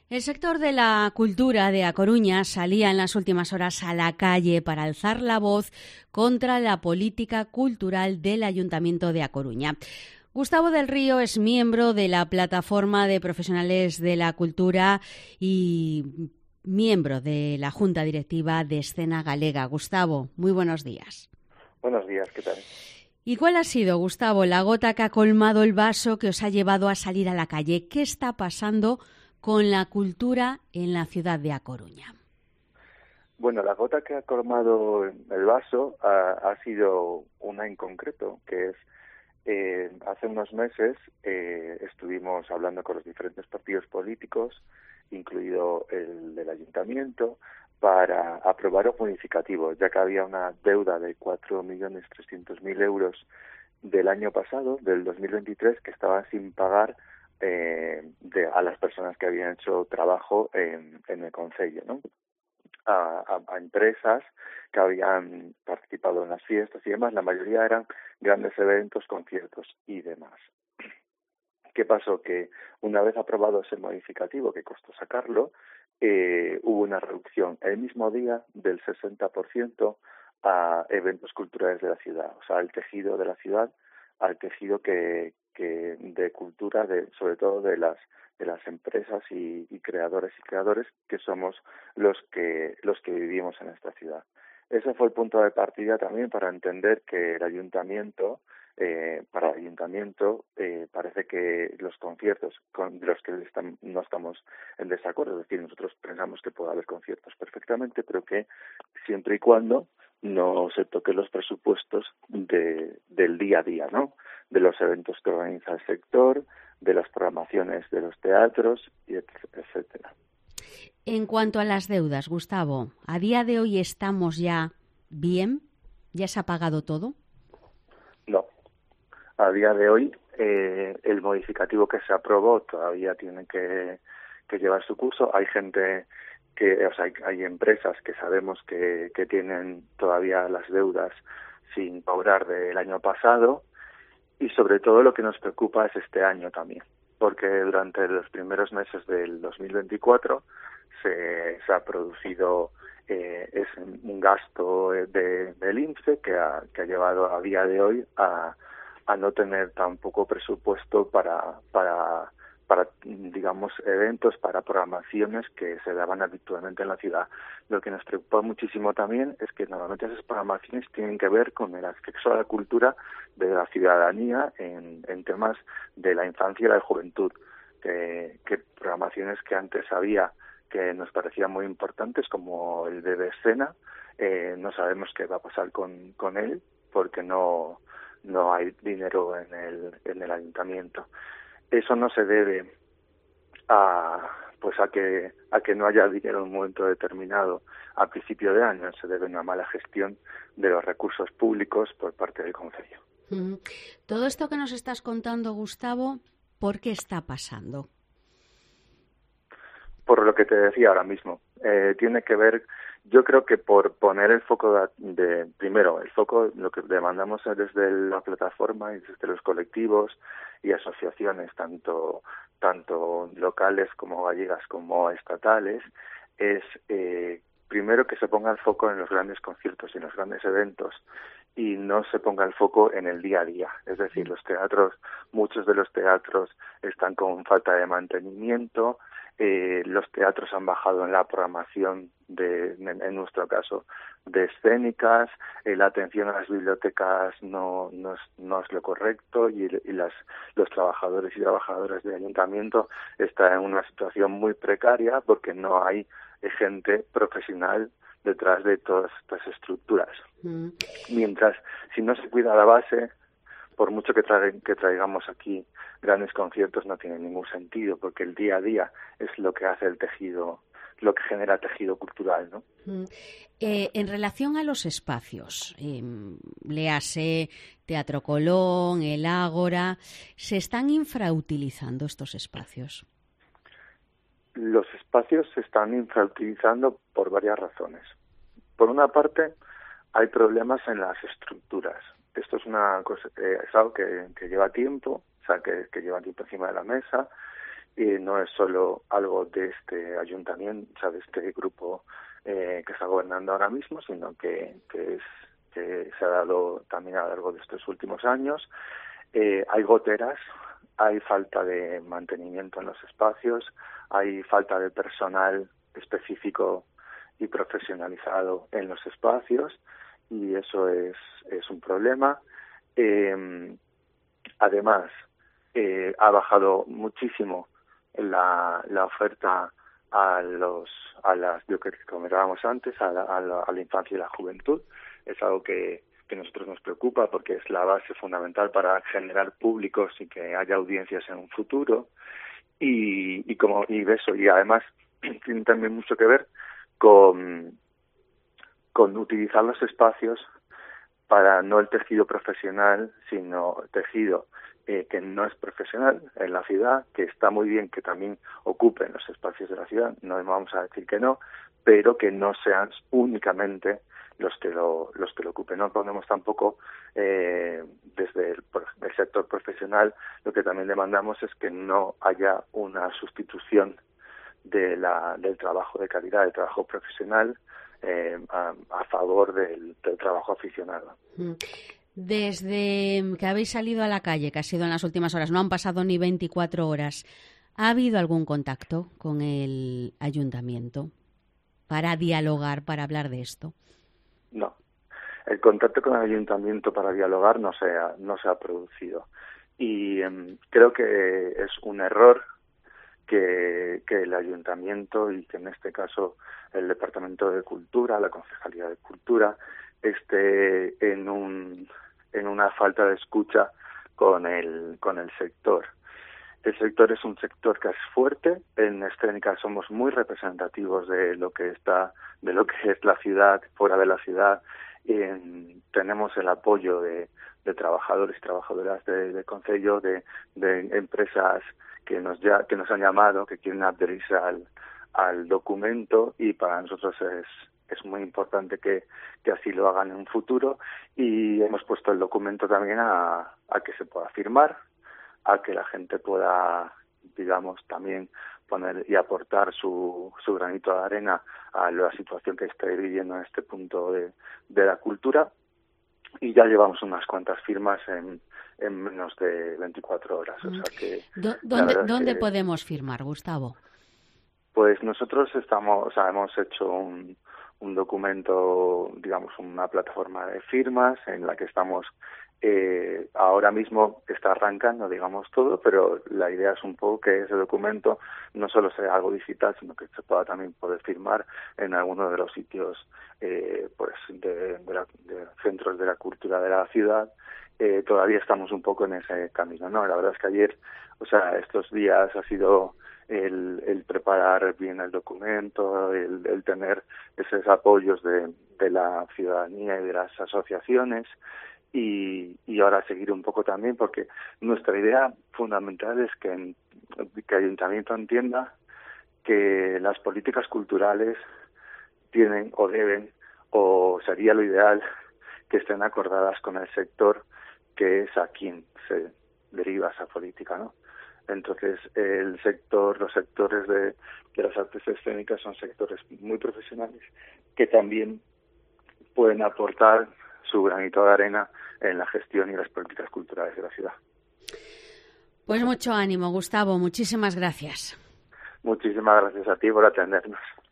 El sector de la cultura de A Coruña salía en las últimas horas a la calle para alzar la voz contra la política cultural del Ayuntamiento de A Coruña. Gustavo del Río es miembro de la Plataforma de Profesionales de la Cultura y miembro de la Junta Directiva de Escena Galega. Gustavo, muy buenos días. Buenos días, ¿qué tal? ¿Y cuál ha sido, Gustavo, la gota que ha colmado el vaso que os ha llevado a salir a la calle? ¿Qué está pasando con la cultura en la ciudad de A Coruña? Bueno, la gota que ha colmado el vaso ha sido una en concreto, que es hace unos meses estuvimos hablando con los diferentes partidos políticos, incluido el del ayuntamiento, para aprobar un modificativo, ya que había una deuda de 4.300.000 euros del año pasado, del 2023, que estaba sin pagar a las personas que habían hecho trabajo en el concello, ¿no? A empresas que habían participado en las fiestas y demás. La mayoría eran grandes eventos, conciertos y demás. ¿Qué pasó? Que una vez aprobado ese modificativo, que costó sacarlo, hubo una reducción el mismo día del 60% a eventos culturales de la ciudad, o sea, al tejido de la ciudad, al tejido que de cultura, sobre todo de las empresas y creadores que somos los que vivimos en esta ciudad. Ese fue el punto de partida también para entender que el ayuntamiento, parece que los conciertos de los que no estamos en desacuerdo, es decir, nosotros pensamos que puede haber conciertos perfectamente, pero que siempre y cuando no se toquen los presupuestos del día a día, ¿no? De los eventos que organiza el sector, de las programaciones de los teatros, y etcétera. En cuanto a las deudas, Gustavo, ¿a día de hoy estamos ya bien? ¿Ya se ha pagado todo? No. A día de hoy, el modificativo que se aprobó todavía tiene que llevar su curso. Hay gente hay empresas que sabemos que tienen todavía las deudas sin cobrar del año pasado, y sobre todo lo que nos preocupa es este año también, porque durante los primeros meses del 2024 se ha producido es un gasto del INSE que ha llevado a día de hoy a no tener tampoco presupuesto para digamos, eventos, para programaciones que se daban habitualmente en la ciudad. Lo que nos preocupa muchísimo también es que normalmente esas programaciones tienen que ver con el acceso a la cultura de la ciudadanía en temas de la infancia y la juventud, que programaciones que antes había que nos parecían muy importantes, como el de escena, no sabemos qué va a pasar con él, porque no hay dinero en el ayuntamiento. Eso no se debe a que no haya dinero en un momento determinado a principio de año, se debe a una mala gestión de los recursos públicos por parte del concello. Todo esto que nos estás contando, Gustavo, ¿por qué está pasando? Por lo que te decía ahora mismo, tiene que ver, yo creo que por poner el foco primero, el foco, lo que demandamos desde la plataforma y desde los colectivos y asociaciones, tanto locales como gallegas como estatales, es primero que se ponga el foco en los grandes conciertos y en los grandes eventos, y no se ponga el foco en el día a día. Es decir, los teatros, muchos de los teatros están con falta de mantenimiento. Los teatros han bajado en la programación en nuestro caso, de escénicas. La atención a las bibliotecas no es lo correcto, y los trabajadores y trabajadoras del ayuntamiento están en una situación muy precaria porque no hay gente profesional detrás de todas estas estructuras. Mientras, si no se cuida la base, por mucho que traigamos aquí grandes conciertos, no tiene ningún sentido, porque el día a día es lo que hace el tejido, lo que genera tejido cultural, ¿no? En relación a los espacios, léase Teatro Colón, el Ágora, ¿se están infrautilizando estos espacios? Los espacios se están infrautilizando por varias razones. Por una parte, hay problemas en las estructuras. Esto es una cosa, es algo que lleva tiempo, o sea, que lleva tiempo encima de la mesa, no es solo algo de este ayuntamiento, o sea, de este grupo que está gobernando ahora mismo, sino que se ha dado también a lo largo de estos últimos años. Hay goteras, hay falta de mantenimiento en los espacios, hay falta de personal específico y profesionalizado en los espacios, y eso es un problema. Además, ha bajado muchísimo la oferta a las, yo que comentábamos antes, a la infancia y la juventud. Es algo que nosotros nos preocupa, porque es la base fundamental para generar públicos y que haya audiencias en un futuro. Y eso, y además tiene también mucho que ver con utilizar los espacios para no el tejido profesional, sino el tejido que no es profesional en la ciudad, que está muy bien que también ocupen los espacios de la ciudad, no vamos a decir que no, pero que no sean únicamente los que lo ocupen. No podemos tampoco, desde el sector profesional, lo que también demandamos es que no haya una sustitución del trabajo de calidad, del trabajo profesional, a favor del trabajo aficionado. Desde que habéis salido a la calle, que ha sido en las últimas horas, no han pasado ni 24 horas, ¿ha habido algún contacto con el ayuntamiento para dialogar, para hablar de esto? No, el contacto con el ayuntamiento para dialogar no se ha producido, y creo que es un error que el ayuntamiento, y que en este caso el Departamento de Cultura, la Concejalía de Cultura, esté en una falta de escucha con el sector. El sector es un sector que es fuerte. En Escénica somos muy representativos de lo que es la ciudad, fuera de la ciudad. Tenemos el apoyo de trabajadores y trabajadoras del concello, de empresas que nos han llamado, que quieren adherirse al documento, y para nosotros es muy importante que así lo hagan en un futuro, y hemos puesto el documento también a que se pueda firmar, a que la gente pueda, digamos, también poner y aportar su granito de arena a la situación que está viviendo en este punto de la cultura, y ya llevamos unas cuantas firmas en menos de 24 horas. O sea que ¿Dónde podemos firmar, Gustavo? Pues nosotros hemos hecho un documento, digamos, una plataforma de firmas en la que estamos ahora mismo, está arrancando, digamos, todo, pero la idea es un poco que ese documento no solo sea algo digital, sino que se pueda también poder firmar en alguno de los sitios de centros de la cultura de la ciudad. Todavía estamos un poco en ese camino, ¿no? La verdad es que ayer, estos días ha sido el preparar bien el documento, el tener esos apoyos de la ciudadanía y de las asociaciones, y ahora seguir un poco también, porque nuestra idea fundamental es que el ayuntamiento entienda que las políticas culturales tienen o deben, o sería lo ideal, que estén acordadas con el sector, que es a quien se deriva esa política, ¿no? Entonces, los sectores de las artes escénicas son sectores muy profesionales que también pueden aportar su granito de arena en la gestión y las políticas culturales de la ciudad. Pues mucho ánimo, Gustavo. Muchísimas gracias. Muchísimas gracias a ti por atendernos.